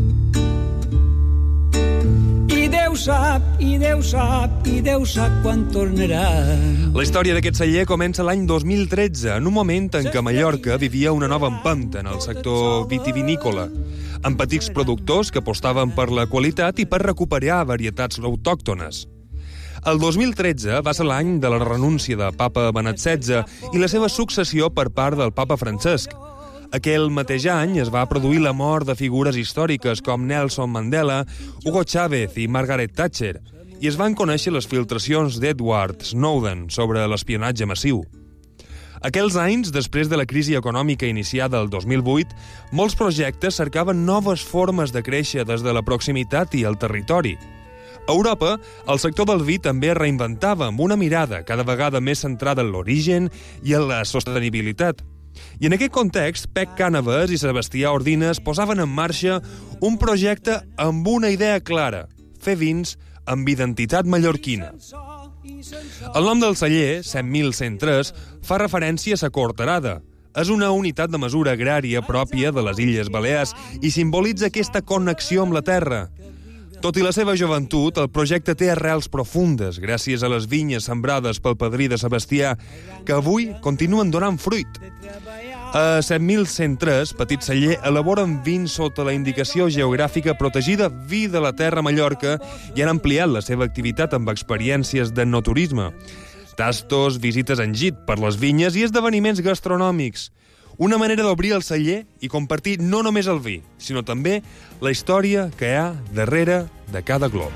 I Déu sap, i Déu sap, i Déu sap quan tornarà. La història d'aquest celler comença l'any 2013, en un moment en què Mallorca vivia una nova empenta en el sector vitivinícola, amb petits productors que apostaven per la qualitat i per recuperar varietats autòctones. El 2013 va ser l'any de la renúncia de Papa Benet XVI i la seva successió per part del Papa Francesc. Aquell mateix any es va produir la mort de figures històriques com Nelson Mandela, Hugo Chávez i Margaret Thatcher, i es van conèixer les filtracions d'Edward Snowden sobre l'espionatge massiu. Aquells anys, després de la crisi econòmica iniciada el 2008, molts projectes cercaven noves formes de créixer des de la proximitat i el territori. A Europa, el sector del vi també es reinventava amb una mirada cada vegada més centrada en l'origen i en la sostenibilitat. I en aquest context, Pep Cànovas i Sebastià Ordines posaven en marxa un projecte amb una idea clara: fer vins amb identitat mallorquina. El nom del celler, 7103, fa referència a sa Corterada. És una unitat de mesura agrària pròpia de les Illes Balears i simbolitza aquesta connexió amb la terra. Tot i la seva joventut, el projecte té arrels profundes gràcies a les vinyes sembrades pel padrí de Sebastià, que avui continuen donant fruit. A 7103, Petit Celler elaboren vins sota la indicació geogràfica protegida Vi de la Terra Mallorca i han ampliat la seva activitat amb experiències d'enoturisme, tastos, visites en jeep per les vinyes i esdeveniments gastronòmics. Una manera d'obrir el celler i compartir no només el vi, sinó també la història que hi ha darrere de cada glob.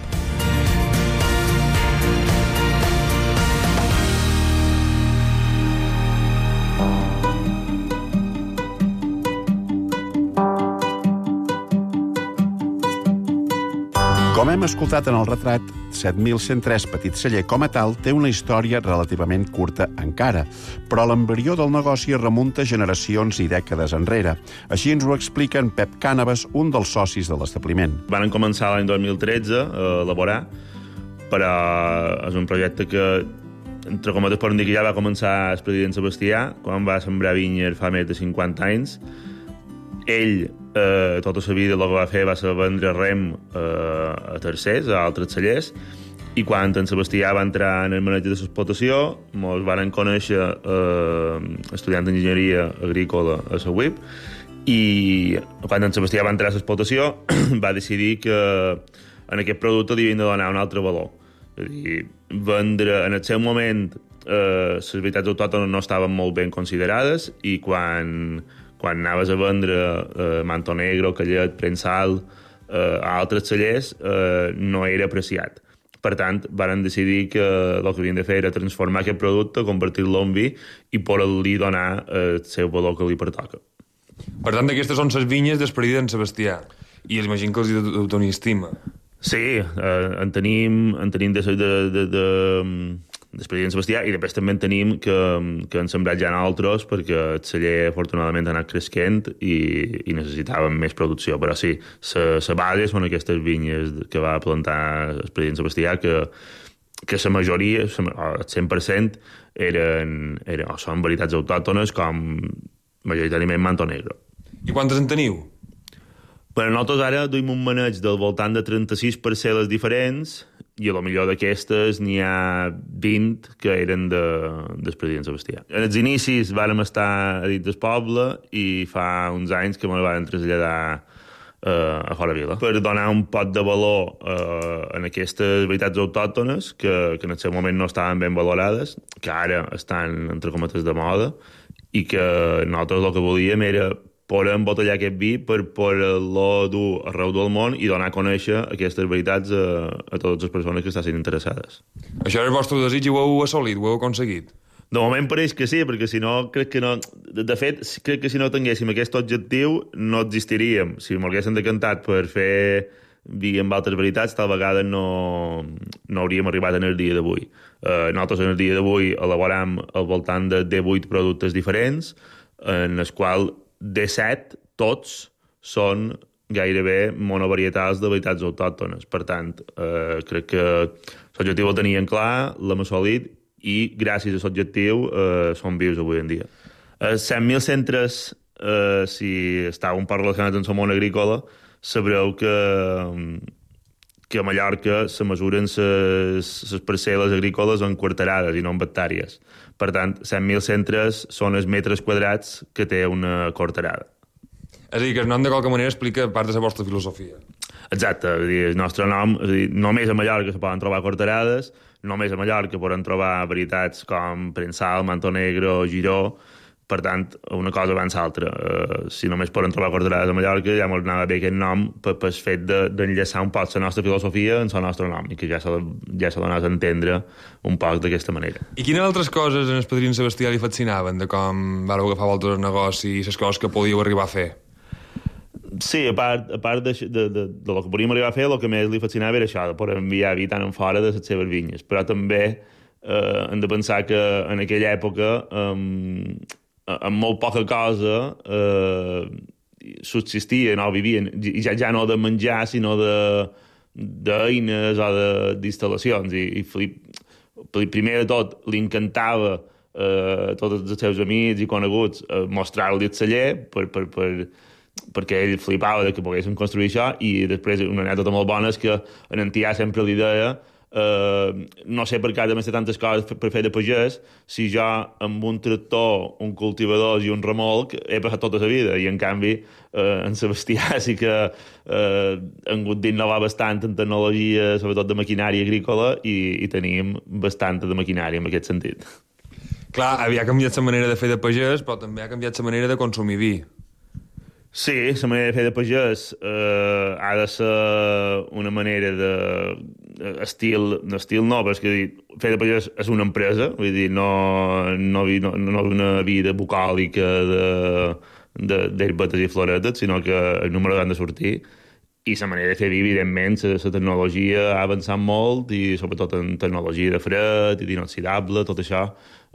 Com hem escoltat en el retrat, 7103 Petit Celler com a tal té una història relativament curta encara, però l'embrió del negoci remunta generacions i dècades enrere. Així ens ho explica en Pep Cànovas, un dels socis de l'establiment. Van començar l'any 2013 a elaborar, però és un projecte que, entre cometes, podem dir que ja va començar el president Sebastià, quan va sembrar vinyes fa més de 50 anys. Ell, tota la vida, el que va fer va ser vendre rem a tercers, a altres cellers, i quan en Sebastià va entrar en el maneig de l'explotació, ens van conèixer estudiant d'enginyeria agrícola a la UIP, i quan en Sebastià va entrar a l'explotació va decidir que en aquest producte li havien de donar un altre valor. És a dir, vendre, en el seu moment, les varietats autòctones no estaven molt ben considerades, i quan anaves a vendre Manto Negro, Callet, Prensal, a altres cellers, no era apreciat. Per tant, van decidir que el que havien de fer era transformar aquest producte, convertir-lo en vi i poder-li donar el seu valor que li pertoca. Per tant, aquestes són les vinyes del president Sebastià, i imagino que els hi doni estima. Sí, en tenim del president Sebastià, i després també en tenim que han sembrat ja en altres, perquè el celler afortunadament ha anat creixent i necessitàvem més producció. Però sí, la base són aquestes vinyes que va plantar el president Sebastià, que la majoria, el 100%, són varietats autòctones, com majoritàriament Manto Negro. I quantes en teniu? Però nosaltres ara duim un maneig del voltant de 36 parcel·les diferents i a lo millor d'aquestes n'hi ha 20 que eren del president Sebastià. En els inicis vàrem estar a dins del poble i fa uns anys que me la van traslladar a fora vila, per donar un pot de valor en aquestes veritats autòctones que en el seu moment no estaven ben valorades, que ara estan, entre cometes, de moda, i que nosaltres el que volíem era poder embotellar aquest vi per poder-lo dur arreu del món i donar a conèixer aquestes veritats a totes les persones que estan interessades. Això era el vostre desig i ho heu assolit, ho heu aconseguit? De moment pareix que sí, perquè si no, crec que no... De fet, crec que si no tinguéssim aquest objectiu no existiríem. Si m'haguéssim decantat per fer vi amb altres veritats, tal vegada no hauríem arribat en el dia d'avui. Nosaltres en el dia d'avui elaborem al voltant de 18 productes diferents, en els quals de 7, tots són gairebé monovarietals de veritats autòctones. Per tant, crec que l'objectiu el tenien clar, l'hem assolit, i gràcies a l'objectiu són vius avui en dia. 100.000 centres, si estàveu un poc relacionats amb el món agrícola, sabreu que a Mallorca se mesuren les parcel·les agrícoles en quarterades i no en hectàrees. Per tant, 100.000 centres són els metres quadrats que té una quarterada. És a dir, que el nom de qualque manera explica part de la vostra filosofia. Exacte, el nostre nom, només a Mallorca se poden trobar quarterades, només a Mallorca poden trobar veritats com Prensal, Manto Negro, Giró. Per tant, una cosa abans l'altra. Si només poden trobar quarterades a Mallorca, ja m'ho anava bé aquest nom pel fet d'enllaçar un poc la nostra filosofia en el nostre nom, i que ja se donés a entendre un poc d'aquesta manera. I quines altres coses en el padrí Sebastià li fascinaven, de com vareu agafar voltes al negoci i les coses que podíeu arribar a fer? Sí, a part de lo que podíem arribar a fer, el que més li fascinava era això, de poder enviar vi tant en fora de les seves vinyes. Però també hem de pensar que en aquella època amb molt poca cosa subsistien o vivien, i ja no de menjar, sinó d'eines o d'instal·lacions. I primer de tot li encantava a tots els seus amics i coneguts mostrar-li el celler perquè ell flipava de que poguéssim construir això. I després una anècdota molt bona és que en Antià sempre li deia no sé per què ha de ser tantes coses per fer de pagès si jo amb un tractor, un cultivador i un remolc he passat tota la vida, i en canvi en Sebastià sí que han hagut d'innovar bastant en tecnologia, sobretot de maquinària agrícola, i tenim bastanta de maquinària en aquest sentit. Clar, havia canviat la manera de fer de pagès, però també ha canviat la manera de consumir vi. Sí, la manera de fer de pagès ha de ser una manera estil no, però és que fer de pagès és una empresa, vull dir, no una vida bucòlica d'herbetes i floretes, sinó que els números han de sortir, i la manera de fer vi, evidentment, la tecnologia ha avançat molt, i sobretot en tecnologia de fred i d'inoxidable, tot això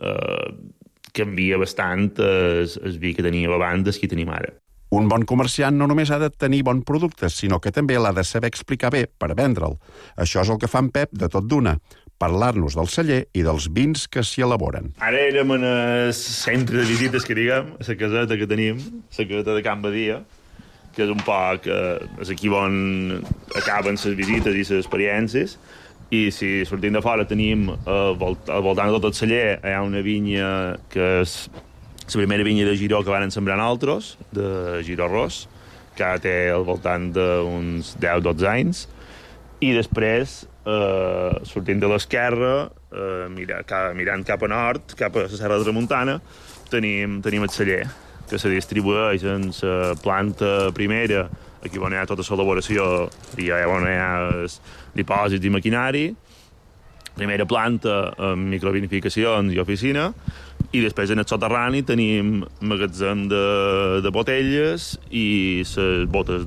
canvia bastant el vi que teníem abans del que tenim ara. Un bon comerciant no només ha de tenir bon producte, sinó que també l'ha de saber explicar bé per vendre'l. Això és el que fa en Pep de tot d'una, parlar-nos del celler i dels vins que s'hi elaboren. Ara érem en el centre de visites, que diguem, a la caseta que tenim, la caseta de Can Badia, que és un poc és aquí on acaben les visites i les experiències, i si sortim de fora tenim al voltant de tot el celler hi ha una vinya que és la primera vinya de Giró que van sembrar nosaltres, de Giró Ros, que té al voltant d'uns 10-12 anys, i després, sortint de l'esquerra, mirant cap a nord, cap a la Serra de Tramuntana, tenim el celler, que se distribueix en la planta primera, aquí on hi ha tota l'elaboració, i on hi ha els dipòsits i maquinari, primera planta amb microvinificacions i oficina, i després en el soterrani tenim magatzem de botelles i les botes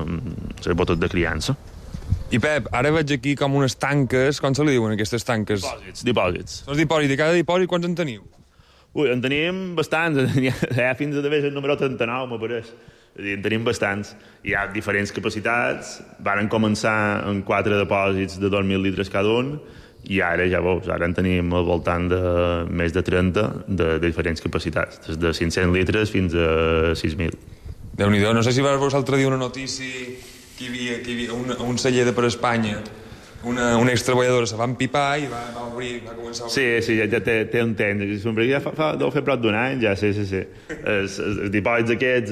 de criança. I Pep, ara veig aquí com unes tanques, com se li diuen aquestes tanques? Dipòsits. Els dipòsits, de cada dipòsit quants en teniu? Ui, en tenim bastants, fins a d'haver el número 39, m'apareix. En tenim bastants. Hi ha diferents capacitats, varen començar en 4 dipòsits de 2.000 litres cada un, i ara ja veus, ara en tenim al voltant de més de 30 de diferents capacitats, des de 500 litres fins a 6.000. Déu-n'hi-do. No sé si vas veure l'altre dia una notícia que hi havia un celler de per Espanya, una extreballadora se va empipar i va començar a... Sí, ja té un temps. Ja deu fer prop d'un any, ja, sí. Els dipòsits aquests,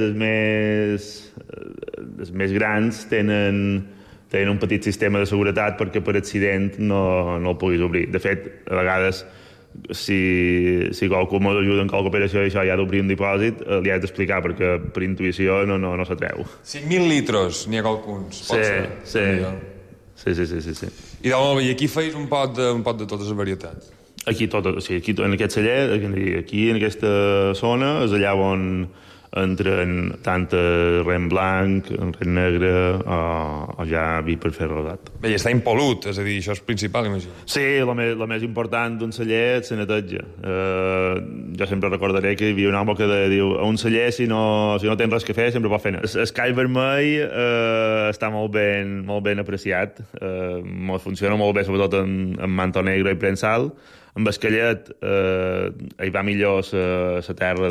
els més grans, tenen un petit sistema de seguretat perquè per accident no el puguis obrir. De fet, a vegades, si qualcú m'ajuda en qualque operació i això ja ha d'obrir un dipòsit, li haig d'explicar perquè per intuïció no s'atreu. 5.000 litres n'hi ha qualcuns. Sí. I aquí feis un pot de totes les varietats? Aquí en aquest celler, aquí en aquesta zona, és allà on entren tant ren blanc, ren negre o ja vi per fer rosat. Bé, i està impolut, és a dir, això és principal, imagino. Sí, el més important d'un celler és la neteja. Jo sempre recordaré que hi havia un home que diu a un celler, si no tens res que fer, sempre pot fer net. El call vermell està molt ben apreciat, funciona molt bé, sobretot en manto negre i prensal. Amb esquellet hi va millor la terra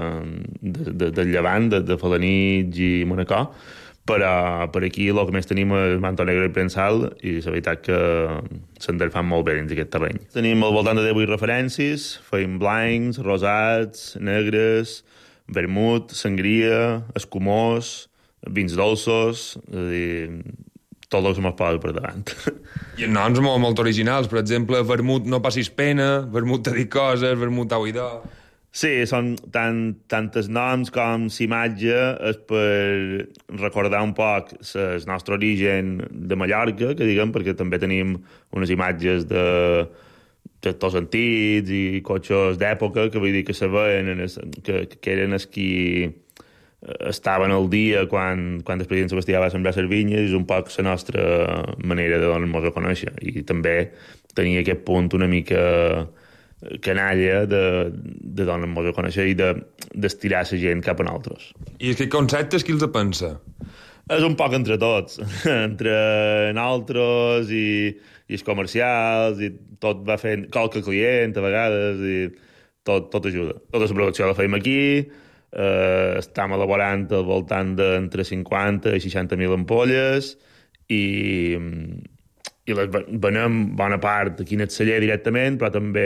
del Llevant, de Felanitx i Manacor, però per aquí el que més tenim és manto negre i prensal i la veritat que se'n fan molt bé dins aquest terreny. Tenim al voltant de 18 referències, feim blancs, rosats, negres, vermut, sangria, escumós, vins dolços, és a dir, tot el que m'ho posa per davant. I en noms molt originals, per exemple, vermut no passis pena, vermut t'ha dit coses, vermut au i do... Sí, són tant els noms com l'imatge és per recordar un poc el nostre origen de Mallorca, que diguem, perquè també tenim unes imatges de tractors antics i cotxes d'època, que vull dir que se veien, que eren els qui estaven al dia quan el president Sebastià va sembrar les vinyes, és un poc la nostra manera de donar-nos a conèixer. I també tenia aquest punt una mica canalla de donar-nos a conèixer i d'estirar la gent cap a nosaltres. I aquest concepte qui els pensa? És un poc entre tots, entre nosaltres i els comercials, i tot va fent qualque client a vegades, i tot ajuda. Tota la producció la fem aquí, estem elaborant al voltant d'entre 50 i 60.000 ampolles i les venem bona part aquí en el celler directament, però també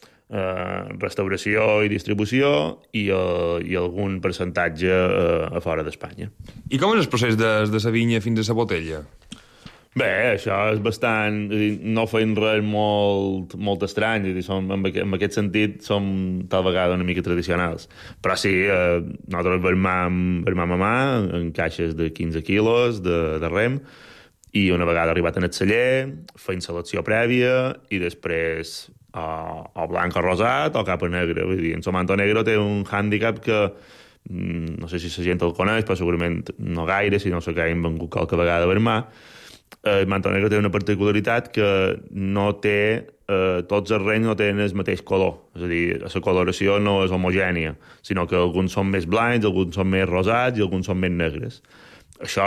restauració i distribució i algun percentatge a fora d'Espanya. I com és el procés de la vinya fins a la botella? Bé, això és bastant... No fem res molt estrany, en aquest sentit som tal vegada una mica tradicionals. Però sí, nosaltres vermam a mà, en caixes de 15 quilos de rem, i una vegada arribat en el celler, fem selecció prèvia i després o blanc o rosat o cap a negre. Vull dir, en Somanto Negro té un hàndicap que no sé si la gent el coneix, però segurament no gaire, si no sé que hem vengut qualque vegada a vermar. El manto negre té una particularitat que no té, tots els rens no tenen el mateix color. És a dir, la coloració no és homogènia, sinó que alguns són més blancs, alguns són més rosats i alguns són més negres. Això,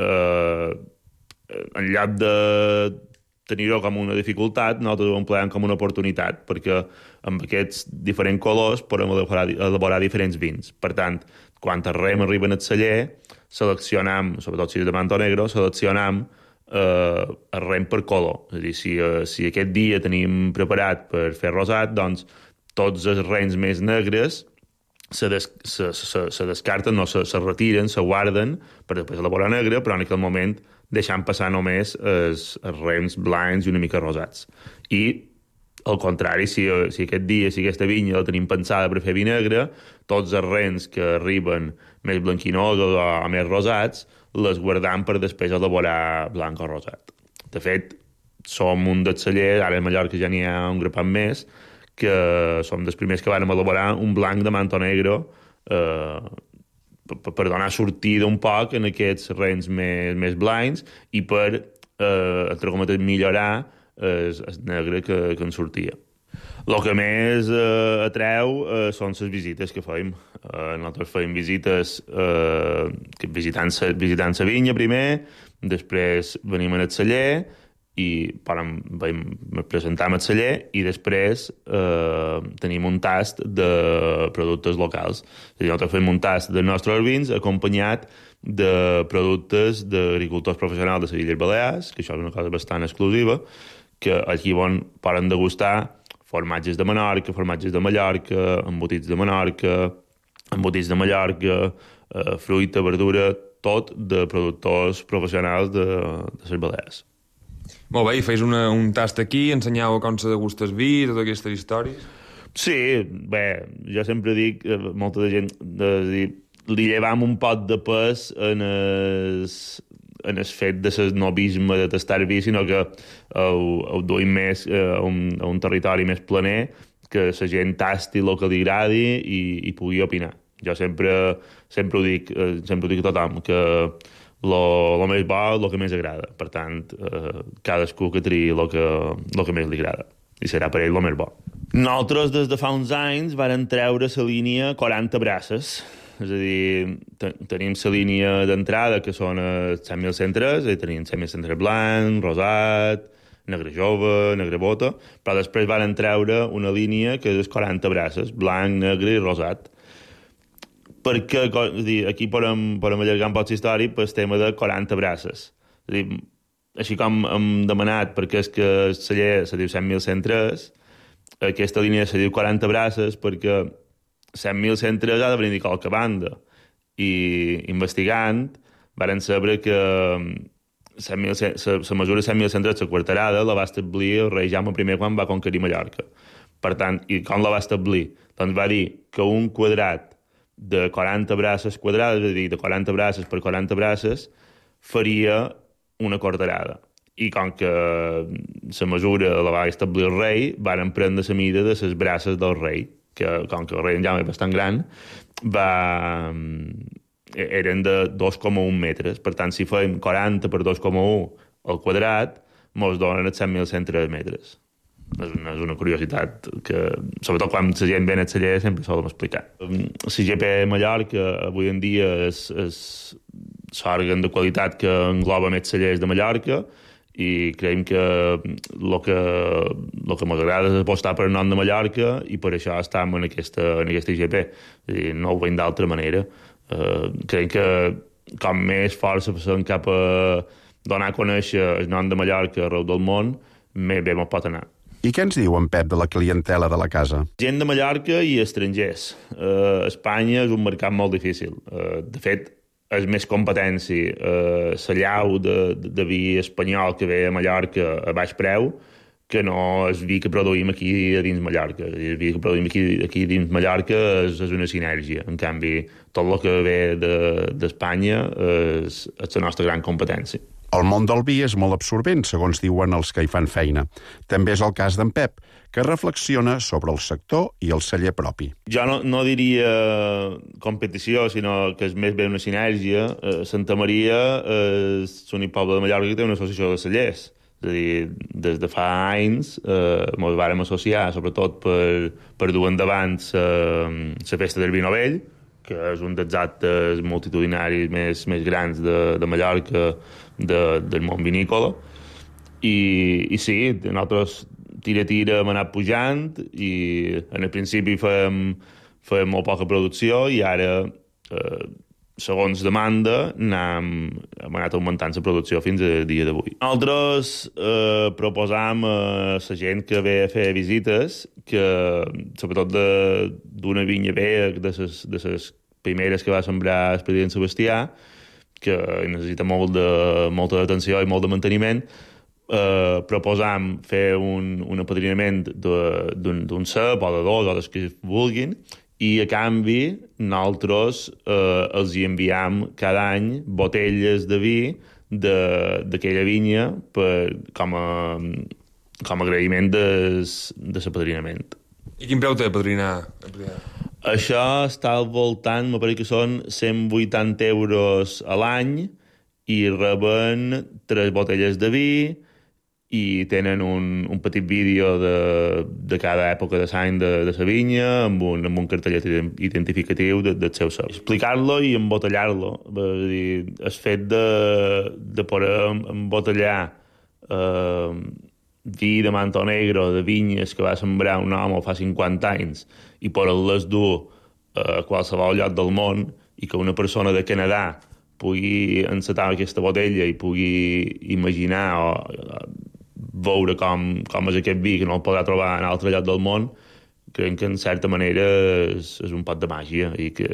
en lloc de tenir-ho com una dificultat, nosaltres ho empleem com una oportunitat, perquè amb aquests diferents colors podem elaborar diferents vins. Per tant, quan el rem arriba al celler, seleccionam, sobretot si és de manto negre, seleccionam el rem per color. És a dir, si aquest dia tenim preparat per fer rosat, doncs tots els rems més negres se descarten, no se retiren, se guarden per després elaborar negre, però en aquell moment deixant passar només els rems blancs i una mica rosats. I, al contrari, si aquest dia, si aquesta vinya la tenim pensada per fer vi negre, tots els rems que arriben més blanquinosos o més rosats les guardam per després elaborar blanc o rosat. De fet, som un dels cellers, ara a Mallorca ja n'hi ha un grapat més, que som dels primers que vam elaborar un blanc de manto negre per donar sortida un poc en aquests rems més blancs i per, entre cometes, millorar el negre que en sortia. El que més atreu són les visites que fem. Nosaltres fem visites visitant la vinya primer, després venim al celler i vam presentar al celler i després tenim un tast de productes locals. És a dir, nosaltres fem un tast dels nostres vins acompanyat de productes d'agricultors professionals de les Illes Balears, que això és una cosa bastant exclusiva, que aquí poden degustar formatges de Menorca, formatges de Mallorca, embotits de Menorca, embotits de Mallorca, fruita, verdura, tot de productors professionals de les Balears. Molt bé, i feis un tast aquí, ensenyeu com se degusta el vi, totes aquestes històries? Sí, bé, jo sempre dic, molta de gent, li llevam un pot de pes en el fet de l'esnobisme de tastar vi, sinó que ho duim més a un territori més planer, que la gent tasti el que li agradi i pugui opinar. Jo sempre ho dic a tothom, que el més bo és el que més agrada. Per tant, cadascú que triï el que més li agrada. I serà per ell el més bo. Nosaltres, des de fa uns anys, vàrem treure la línia 40 braces. És a dir, tenim la línia d'entrada, que són 100.103, i tenim 100.103 blanc, rosat, negre jove, negre bota, però després vàrem treure una línia que és 40 braces, blanc, negre i rosat. Perquè aquí podem allargar un poc la història pel tema de 40 braces. És a dir, així com hem demanat, perquè és que el celler se diu 100.103, aquesta línia se diu 40 braces perquè 100.103 ha de venir de qualque banda. I investigant, varen saber que la mesura 100.103, la quarterada, la va establir el rei Jaume I quan va conquerir Mallorca. Per tant, i com la va establir? Doncs va dir que un quadrat de 40 braces quadrades, és a dir, de 40 braces per 40 braces, faria una quarterada. I com que la mesura la va establir el rei, varen prendre la mida de les braces del rei, que com que el rei Jaume és bastant gran, eren de 2,1 metres. Per tant, si fem 40 per 2,1 al quadrat, ens donen 100.103 metres. És una curiositat que, sobretot quan la gent ve al celler, sempre solem explicar. L'IGP Mallorca avui en dia és l'òrgan de qualitat que engloba més cellers de Mallorca i creiem que el que m'agrada és apostar per el nom de Mallorca i per això estem en aquesta IGP. No ho veiem d'altra manera. Creiem que com més força passem cap a donar a conèixer el nom de Mallorca arreu del món, més bé ens pot anar. I què ens diu en Pep de la clientela de la casa? Gent de Mallorca i estrangers. Espanya és un mercat molt difícil. De fet, és més competència la llau de vi espanyol que ve a Mallorca a baix preu que no és vi que produïm aquí a dins Mallorca. El vi que produïm aquí dins Mallorca és una sinergia. En canvi, tot el que ve d'Espanya és la nostra gran competència. El món del vi és molt absorbent, segons diuen els que hi fan feina. També és el cas d'en Pep, que reflexiona sobre el sector i el celler propi. Jo no diria competició, sinó que és més bé una sinergia. Santa Maria és l'únic poble de Mallorca que té una associació de cellers. És a dir, des de fa anys ens vàrem associar, sobretot per dur endavant la festa del vi novell, que és un dels actes multitudinaris més grans de Mallorca, del món vinícola. I sí, nosaltres tira hem anat pujant i en el principi fèiem molt poca producció i ara, segons demanda, hem anat augmentant la producció fins al dia d'avui. Nosaltres proposam a la gent que ve a fer visites que, sobretot d'una vinya vella, de les primeres que va sembrar el president Sebastià, que necessita molta atenció i molt de manteniment, proposam fer un apadrinament d'un cep o de dos o dels que vulguin, i a canvi nosaltres els hi enviam cada any botelles de vi d'aquella vinya com a agraïment de l'apadrinament. I quin preu té apadrinar? Això està al voltant, me pareix que són 180 euros a l'any i reben 3 botelles de vi i tenen un petit vídeo de cada època de l'any de la vinya amb un cartellet identificatiu del seu cep. Explicar-lo i embotellar-lo. El fet de poder embotellar vi de manto negro de vinyes que va sembrar un home fa 50 anys i poder-les dur a qualsevol lloc del món i que una persona de Canadà pugui encetar aquesta botella i pugui imaginar o veure com és aquest vi que no el podrà trobar en altre lloc del món, crec que en certa manera és un pot de màgia i que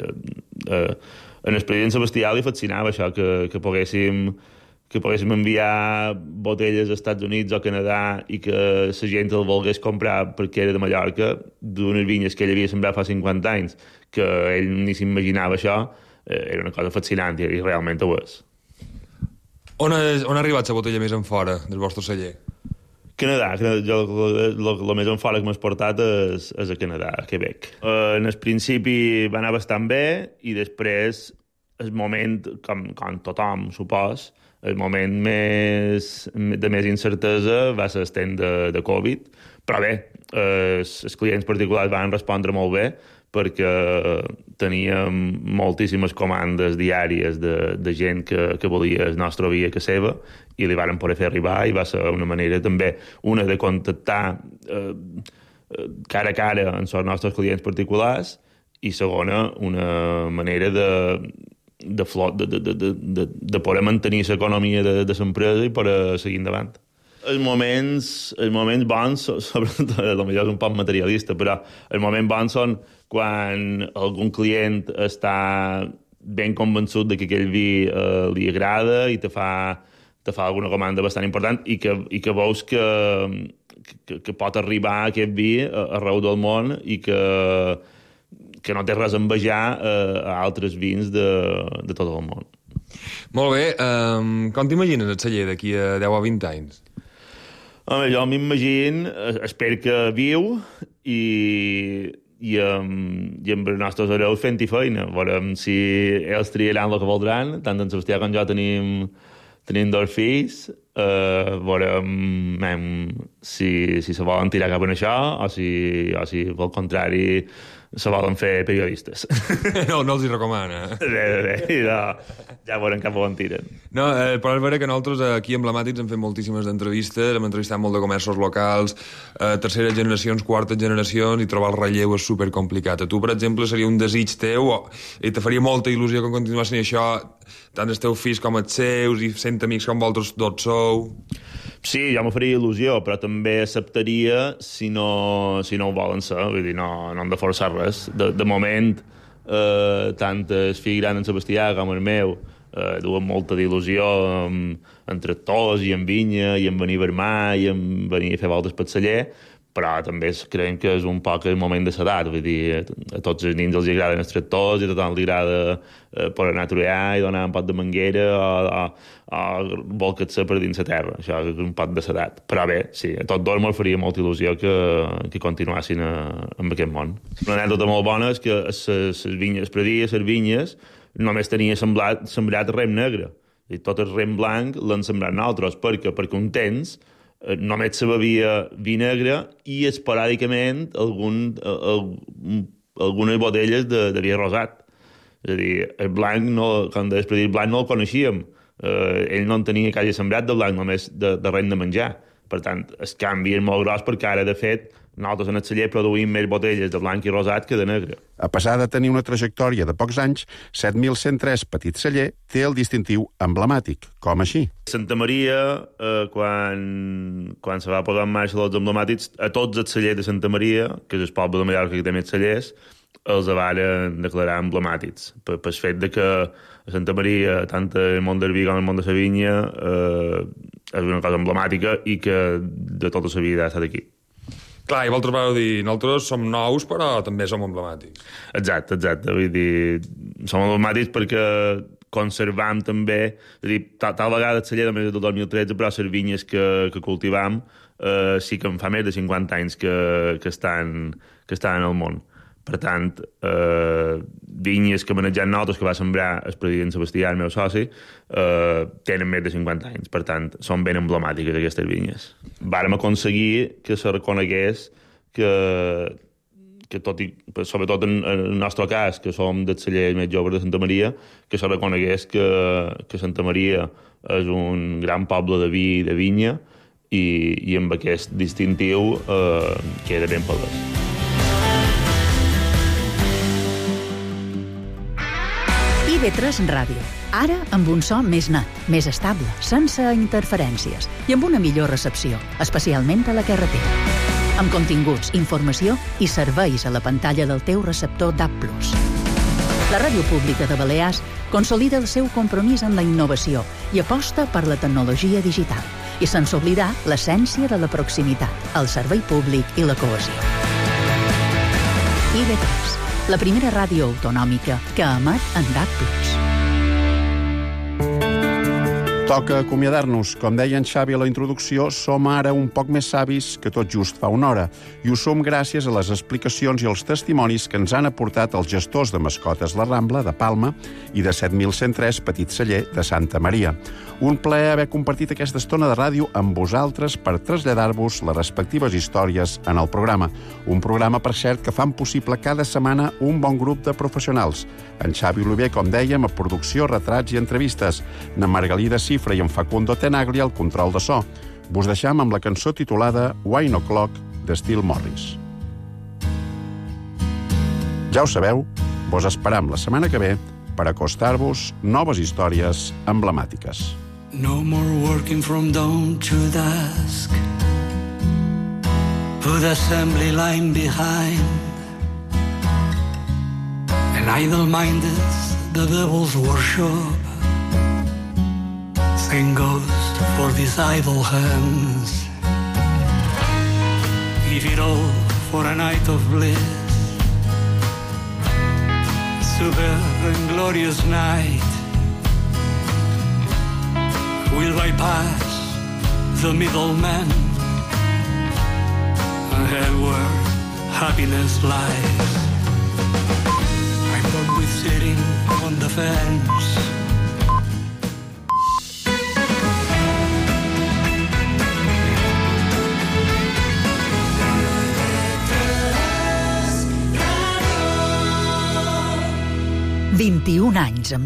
en el president Sebastià li fascinava això, que poguéssim enviar botelles als Estats Units o Canadà i que la gent el volgués comprar perquè era de Mallorca, d'unes vinyes que ell havia sembrat fa 50 anys, que ell ni s'imaginava això, era una cosa fascinant i realment ho és. On ha arribat la botella més en fora del vostre celler? Canadà. Jo el més en fora que m'he portat és a Canadà, a Quebec. En el principi va anar bastant bé i després el moment, com tothom supos, el moment de més incertesa va ser el temps de Covid, però bé, els clients particulars van respondre molt bé perquè teníem moltíssimes comandes diàries de gent que volia el nostre vi a casa seva i li varen poder fer arribar i va ser una manera també, una de contactar cara a cara amb els nostres clients particulars i segona, una manera de poder mantenir l'economia de l'empresa i poder seguir endavant. Els moments bons, sobretot, potser és un poc materialista, però els moments bons són quan algun client està ben convençut de que aquell vi li agrada i te fa alguna comanda bastant important i que veus que pot arribar aquest vi arreu del món i que no té res a envejar a altres vins de tot el món. Molt bé. Com t'imagines el celler d'aquí a 10 o 20 anys? Home, jo m'imagino, espero que viu i amb els nostres hereus fent-hi feina. Veurem si ells triaran el que voldran, tant en Sebastià com jo tenim 2 fills, veurem si se volen tirar cap en això o si pel contrari se volen fer periodistes. No els hi recomana. Bé, ja veurem cap on tiren. No, però és vera que nosaltres aquí emblemàtics hem fet moltíssimes entrevistes, hem entrevistat molt de comerços locals, terceres generacions, quartes generacions, i trobar el relleu és supercomplicat. A tu, per exemple, seria un desig teu, i te faria molta il·lusió que continuessin això, tant els teus fills com els seus, i sent amics com vosaltres tots sou. Sí, ja me faria il·lusió, però també acceptaria si no ho volen ser, vull dir, no hem de forçar res. De moment, tant el fill gran en Sebastià com el meu duen molta d'il·lusió en tractors i en vinya i en venir a vermar i en venir a fer voltes pel celler, però també creiem que és un poc el moment de l'edat, vull dir, a tots els nins els agraden els tractors i a tothom li agrada poder anar a treballar i donar un pot de manguera o volcar-se per dins la terra, això és un pot de l'edat. Però bé, sí, a tots dos me'l faria molta il·lusió que continuassin amb aquest món. Una anècdota molt bona és que les vinyes predies, les vinyes, només tenia sembrat rem negre. I tot el rem blanc l'han sembrat nosaltres, perquè un temps només se bevia vi negre i esporàdicament algunes botelles de vi rosat. És a dir, el blanc, quan deies predit blanc, no el coneixíem. Ell no en tenia quasi sembrat de blanc, només de res de menjar. Per tant, el canvi és molt gros perquè ara, de fet, nosaltres en el celler produïm més botelles de blanc i rosat que de negre. A pesar de tenir una trajectòria de pocs anys, 7103 Petit Celler té el distintiu emblemàtic. Com així? Santa Maria, quan se va posar en marxa els emblemàtics, a tots els cellers de Santa Maria, que és el poble de Mallorca que té més cellers, els varen declarar emblemàtics. Per fet de que a Santa Maria, tant el món del vi com el món de la vinya, és una cosa emblemàtica i que de tota la vida ha estat aquí. Clar, i vosaltres vau dir, nosaltres som nous, però també som emblemàtics. Exacte. Vull dir, som emblemàtics perquè conservam també, és a dir, tal vegada el celler només del 2013, però les vinyes que cultivam sí que en fa més de 50 anys que estan en el món. Per tant, vinyes que manegem nosaltres, que va sembrar el president Sebastià, el meu soci, tenen més de 50 anys. Per tant, són ben emblemàtiques aquestes vinyes. Vàrem aconseguir que se reconegués que tot i, sobretot en el nostre cas, que som dels cellers més joves de Santa Maria, que se reconegués que Santa Maria és un gran poble de vi i de vinya i amb aquest distintiu queda ben palès. IB3 Ràdio. Ara amb un so més net, més estable, sense interferències i amb una millor recepció, especialment a la carretera. Amb continguts, informació i serveis a la pantalla del teu receptor DAB+. La Ràdio Pública de Balears consolida el seu compromís amb la innovació i aposta per la tecnologia digital, i sense oblidar l'essència de la proximitat, el servei públic i la cohesió. IB3, la primera ràdio autonòmica que emet en DAB+. Toca acomiadar-nos. Com deia en Xavi a la introducció, som ara un poc més savis que tot just fa una hora. I ho som gràcies a les explicacions i als testimonis que ens han aportat els gestors de mascotes La Rambla, de Palma, i de 7103 Petit Celler, de Santa Maria. Un plaer haver compartit aquesta estona de ràdio amb vosaltres per traslladar-vos les respectives històries en el programa. Un programa, per cert, que fan possible cada setmana un bon grup de professionals. En Xavi Oliver, com dèiem, a producció, retrats i entrevistes. Na Margalida Cifra i en Facundo Tenagli al control de so. Vos deixam amb la cançó titulada Wine O'Clock d'estil Morris. Ja ho sabeu, vos esperam la setmana que ve per acostar-vos noves històries emblemàtiques. No more working from dawn to dusk. Put the assembly line behind. And idle-minded the devil's worship. Thank Ghost for these idle hands. Give it all for a night of bliss. Super and glorious night. We'll bypass the middleman and head where happiness lies. I'm done with sitting on the fence. ...21 anys amb